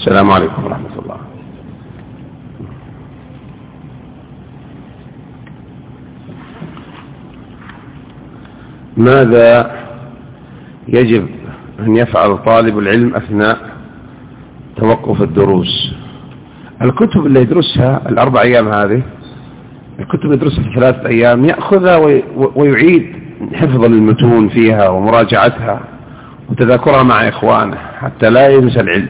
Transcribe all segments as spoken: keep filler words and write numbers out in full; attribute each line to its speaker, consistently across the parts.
Speaker 1: السلام عليكم ورحمة الله. ماذا يجب أن يفعل طالب العلم أثناء توقف الدروس؟ الكتب اللي يدرسها الأربع أيام هذه، الكتب اللي يدرسها في ثلاثة أيام يأخذها ويعيد حفظ المتون فيها ومراجعتها وتذاكرها مع إخوانه حتى لا ينسى العلم،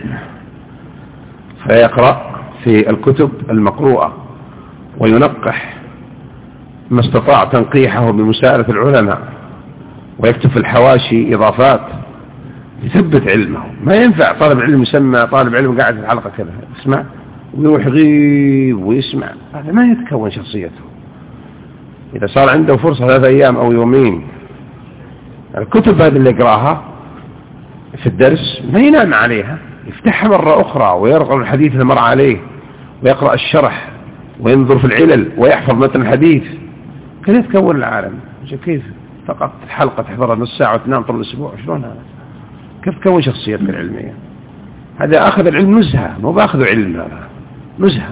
Speaker 1: فيقرأ في الكتب المقروءة وينقح ما استطاع تنقيحه بمساءلة العلماء، ويكتب في الحواشي إضافات يثبت علمه. ما ينفع طالب علم يسمى طالب علم قاعد في الحلقة كذا اسمع ويروح يغيب ويسمع، هذا ما يتكون شخصيته. إذا صار عنده فرصة ثلاثة أيام أو يومين، الكتب هذه اللي يقرأها في الدرس ما ينام عليها، يفتحها مرة أخرى ويرغب الحديث اللي مر عليه ويقرأ الشرح وينظر في العلل ويحفظ متن الحديث. كيف يتكون العالم؟ كيف فقط حلقة تحضرها نص ساعة وتنام طول الأسبوع؟ شلون هذا؟ كيف تكون شخصيتك العلمية؟ هذا أخذ العلم نزهة، مو بأخذ علم، هذا نزهة.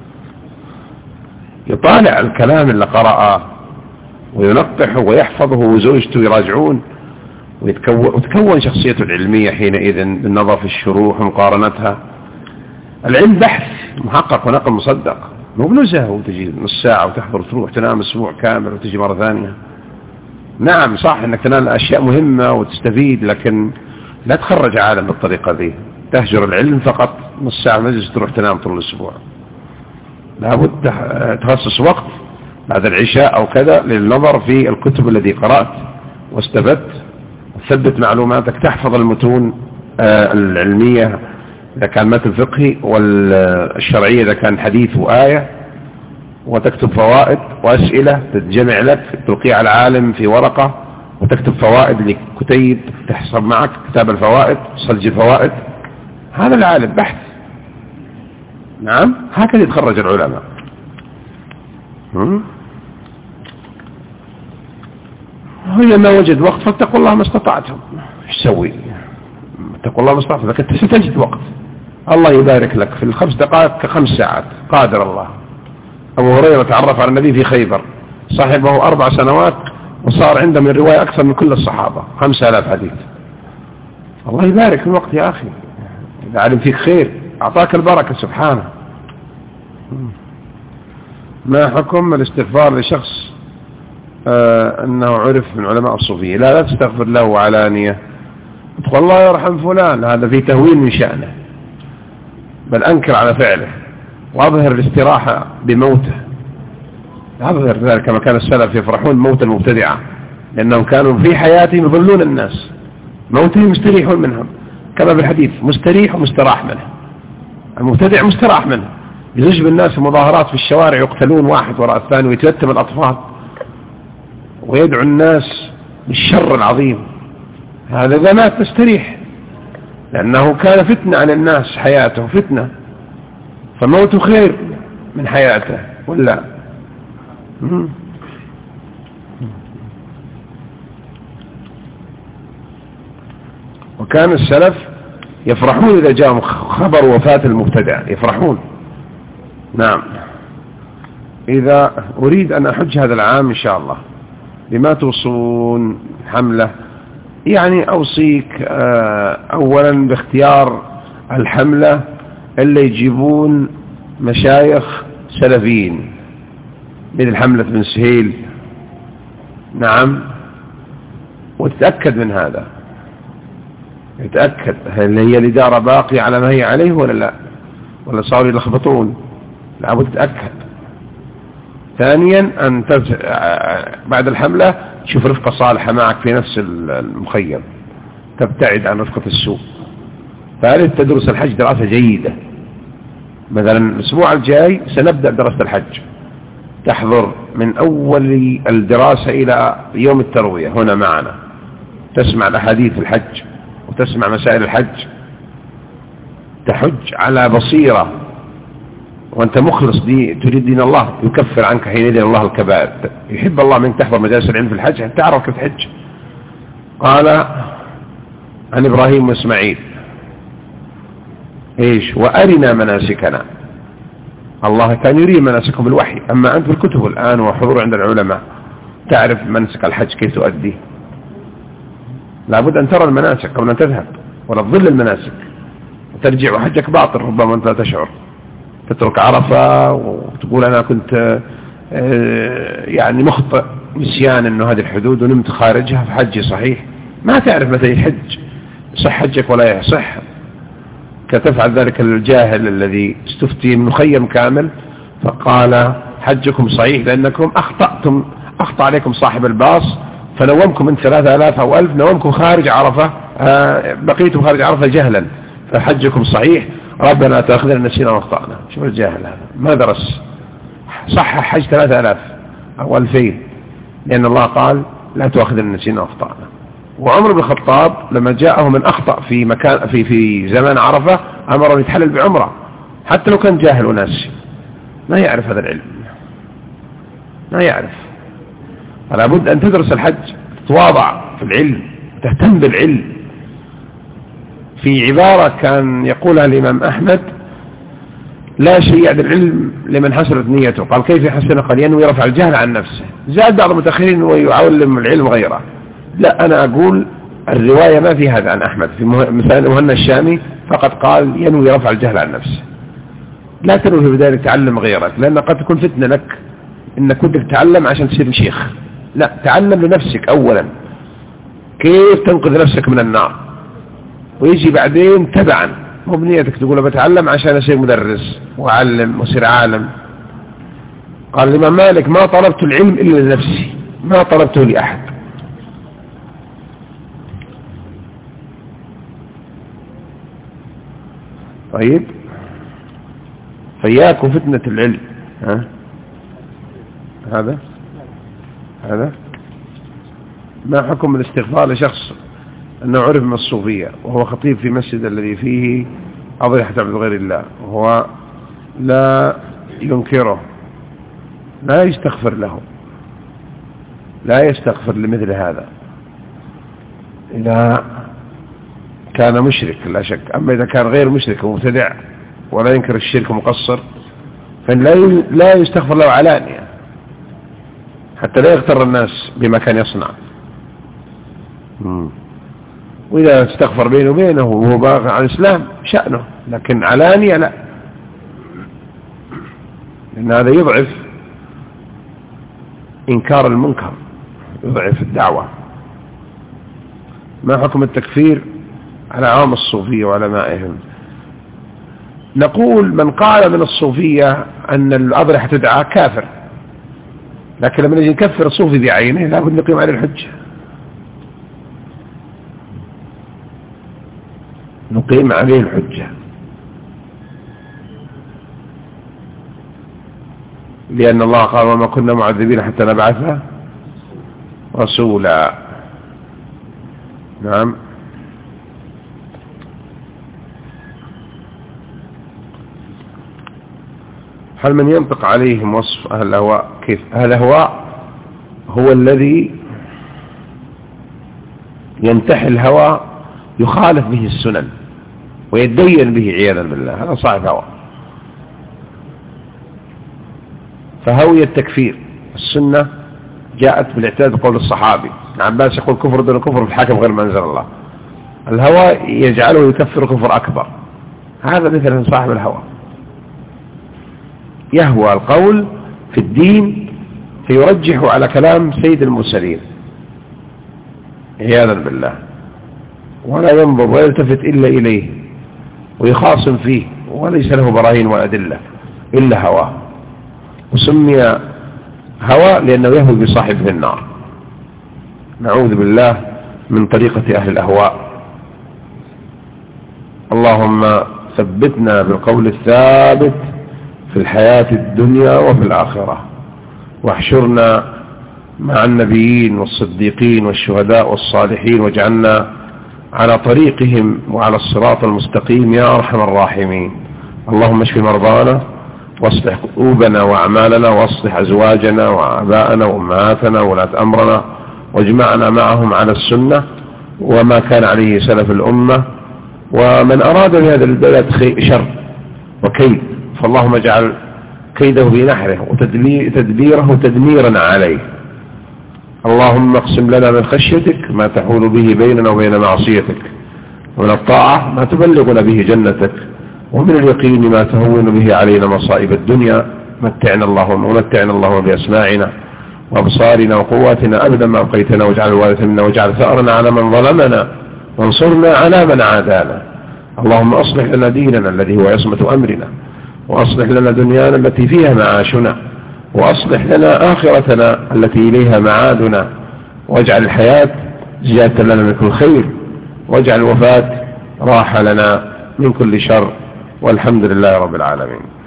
Speaker 1: يطالع الكلام اللي قرأه وينقحه ويحفظه وزوجته يراجعون، ويتكون وتكون شخصيته العلمية حينئذ بالنظر في الشروح ومقارنتها. العلم بحث محقق ونقل مصدق، مو بنزهة وتجي نص ساعة وتحضر وتروح تنام أسبوع كامل وتجي مرة ثانية. نعم صح انك تنال أشياء مهمة وتستفيد، لكن لا تخرج عالم بالطريقة ذي، تهجر العلم فقط نص ساعة مجلس تروح تنام طول الأسبوع. لابد تخصص وقت بعد العشاء أو كذا للنظر في الكتب التي قرأت واستفدت، وتثبت معلوماتك، تحفظ المتون العلمية إذا كان متن فقهي، والشرعية إذا كان حديث وآية، وتكتب فوائد وأسئلة تتجمع لك، تلقيها على العالم في ورقة، وتكتب فوائد لكتيب تحسب معك كتاب الفوائد، تسجل الفوائد. هذا العالم بحث. نعم هكذا يتخرج العلماء. وإذا ما وجد وقت فاتقوا الله ما استطعتم. ايش تسوي؟ اتقوا الله ما استطعتم، لكن ستجد وقت. الله يبارك لك في الخمس دقائق كخمس ساعات، قادر الله. أبو هريرة تعرف على النبي في خيبر، صاحبه أربع سنوات وصار عنده من الرواية أكثر من كل الصحابة، خمسة آلاف حديث. الله يبارك في الوقت يا أخي، إذا علم فيك خير أعطاك البركة سبحانه. ما حكم الاستغفار لشخص آه أنه عرف من علماء الصوفية؟ لا لا تستغفر له علانية، تقول الله يرحم فلان، هذا في تهوين من شأنه، بل أنكر على فعله وأظهر الاستراحة بموته. أظهر ذلك كما كان السلف يفرحون موت المبتدعة، لأنهم كانوا في حياتهم يضلون الناس، موتهم مستريحون منهم، كما بالحديث مستريح ومستراح منه. المبتدع مستراح منه، يزج بالناس المظاهرات في الشوارع، يقتلون واحد وراء الثاني ويتيتم الأطفال ويدعو الناس بالشر العظيم. هذا إذا مات مستريح، لأنه كان فتنة على الناس، حياته فتنة، فموته خير من حياته ولا. وكان السلف يفرحون إذا جاءهم خبر وفاة المبتدع، يفرحون. نعم. إذا أريد أن أحج هذا العام إن شاء الله، بما توصون حملة؟ يعني أوصيك أولا باختيار الحملة اللي يجيبون مشايخ سلفيين مثل حملة بن سهيل. نعم، وتتأكد من هذا، يتأكد هل هي الإدارة باقية على ما هي عليه ولا لا، ولا صاروا يلخبطون. لابد تتأكد. ثانيا أن تز... بعد الحملة تشوف رفقة صالحة معك في نفس المخيم، تبتعد عن رفقة السوء. ثالث تدرس الحج دراسة جيدة. مثلا الأسبوع الجاي سنبدأ دراسة الحج، تحضر من أول الدراسة إلى يوم التروية هنا معنا، تسمع الأحاديث الحج وتسمع مسائل الحج، تحج على بصيرة وأنت مخلص دي تريد دين الله، يكفر عنك حينئذ الله الكبائر. يحب الله منك تحضر مجالس العلم في الحج حتى تعرف كيف تحج. قال عن إبراهيم وإسماعيل إيش وأرنا مناسكنا. الله كان يري مناسكهم بالوحي، أما أنت بالكتب الآن وحضور عند العلماء تعرف منسك الحج كيف تؤدي. لابد أن ترى المناسك قبل أن تذهب، ولا تظل المناسك وترجع وحجك باطل ربما أنت لا تشعر. تترك عرفة وتقول أنا كنت يعني مخطئ نسيان أنه هذه الحدود ونمت خارجها في حجي صحيح، ما تعرف متى يحج صح حجك ولا يصح. كتفعل ذلك الجاهل الذي استفتي من مخيم كامل فقال حجكم صحيح لأنكم أخطأتم، أخطأ عليكم صاحب الباص فنومكم من ثلاثة آلاف أو ألف، نومكم خارج عرفة، بقيتم خارج عرفة جهلا فحجكم صحيح، ربنا تأخذنا نسينا واخطأنا. شوف الجاهل هذا ما درس، صح حج ثلاثة آلاف أو ألفين لأن الله قال لا تأخذنا نسينا واخطأنا. وعمر بن الخطاب لما جاءه من أخطأ في مكان في في زمان عرفة أمر أن يتحلل بعمرة حتى لو كان جاهل وناسي، ما يعرف هذا العلم، ما يعرف. فلا بد أن تدرس الحج، تتواضع في العلم، تهتم بالعلم. في عبارة كان يقولها الإمام أحمد لا شيء يعد العلم لمن حسنت نيته. قال كيف يحسن؟ قال ينوي رفع الجهل عن نفسه. زاد بعض المتأخرين ويعلم العلم غيره. لا أنا أقول الرواية ما في هذا عن أحمد. في مثلا مهنا الشامي فقد قال ينوي رفع الجهل عن نفسه. لا تنوي في ذلك تعلم غيرك، لأن قد تكون فتنة لك إنك كنت تتعلم عشان تصير شيخ. لا، تعلم لنفسك أولا كيف تنقذ نفسك من النار، ويجي بعدين تبعا. مو بنيتك تقول بتعلم عشان أصير مدرس وأعلم وأصير عالم. قال الإمام مالك ما طلبت العلم إلا لنفسي، ما طلبته لأحد. طيب فياكم فتنة العلم. ها هذا هذا ما حكم الاستغفار لشخص أنه عرف من الصوفية وهو خطيب في مسجد الذي فيه أضرحة عبد غير الله، وهو لا ينكره، لا يستغفر له، لا يستغفر لمثل هذا إذا كان مشرك لا شك. أما إذا كان غير مشرك ومبتدع ولا ينكر الشرك ومقصر فلا لا يستغفر له علانية حتى لا يغتر الناس بما كان يصنع. وإذا استغفر بينه وبينه وهو باغ عن الإسلام شأنه، لكن علانية لا، لأن هذا يضعف إنكار المنكر، يضعف الدعوة. ما حكم التكفير على عوام الصوفية وعلمائهم؟ نقول من قال من الصوفية أن الأضرحة تدعى كافر، لكن لما نجي نكفر الصوفي بعينه لابد نقيم عليه الحجة، نقيم عليه الحجة، لأن الله قال وما كنا معذبين حتى نبعث رسولا. نعم. هل من ينطق عليهم وصف أهل الهواء؟ كيف؟ أهل الهواء هو الذي ينتحل الهوى يخالف به السنن ويتدين به عياذا بالله، هذا صاحب هوى. فهوية التكفير السنة جاءت بالاعتداد بقول الصحابي ابن عباس يقول كفر دون كفر في الحاكم غير ما انزل الله. الهوى يجعله يكفر كفر أكبر، هذا مثل صاحب الهوى يهوى القول في الدين فيرجح على كلام سيد المرسلين عياذا بالله، ولا ينظر ولا يلتفت إلا إليه ويخاصم فيه وليس له براهين وأدلة إلا هواه، وسمي هوى لأنه يهوي بصاحبه النار. نعوذ بالله من طريقة أهل الأهواء. اللهم ثبتنا بالقول الثابت في الحياة الدنيا وفي الآخرة، واحشرنا مع النبيين والصديقين والشهداء والصالحين، واجعلنا على طريقهم وعلى الصراط المستقيم يا أرحم الراحمين. اللهم اشف مرضانا واصلح قلوبنا وأعمالنا واصلح أزواجنا وآباءنا وأمهاتنا وولاة أمرنا، واجمعنا معهم على السنة وما كان عليه سلف الأمة، ومن أراد بهذا البلد شر وكيد فاللهم اجعل كيده في نحره وتدبيره تدميرا عليه. اللهم اقسم لنا من خشيتك ما تحول به بيننا وبين معصيتك، ومن الطاعة ما تبلغنا به جنتك، ومن اليقين ما تهون به علينا مصائب الدنيا. متعنا اللهم ومتعنا اللهم بأسماعنا وأبصارنا وقواتنا أبدا ما أبقيتنا، واجعل الوارث منا واجعل ثأرنا على من ظلمنا وانصرنا على من عادانا. اللهم أصلح لنا ديننا الذي هو عصمة أمرنا، وأصلح لنا دنيانا التي فيها معاشنا، وأصلح لنا آخرتنا التي إليها معادنا، واجعل الحياة زيادة لنا من كل خير، واجعل الوفاة راحة لنا من كل شر، والحمد لله رب العالمين.